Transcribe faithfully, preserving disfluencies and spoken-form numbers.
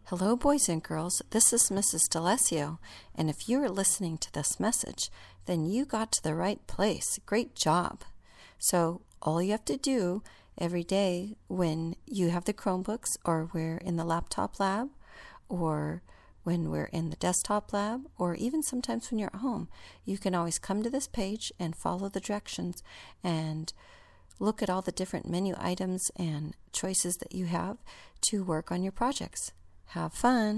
Hello, boys and girls. This is Missus D'Alessio, and if you are listening to this message, then you got to the right place. Great job. So all you have to do every day when you have the Chromebooks, or we're in the laptop lab, or when we're in the desktop lab, or even sometimes when you're at home, you can always come to this page and follow the directions and look at all the different menu items and choices that you have to work on your projects. Have fun.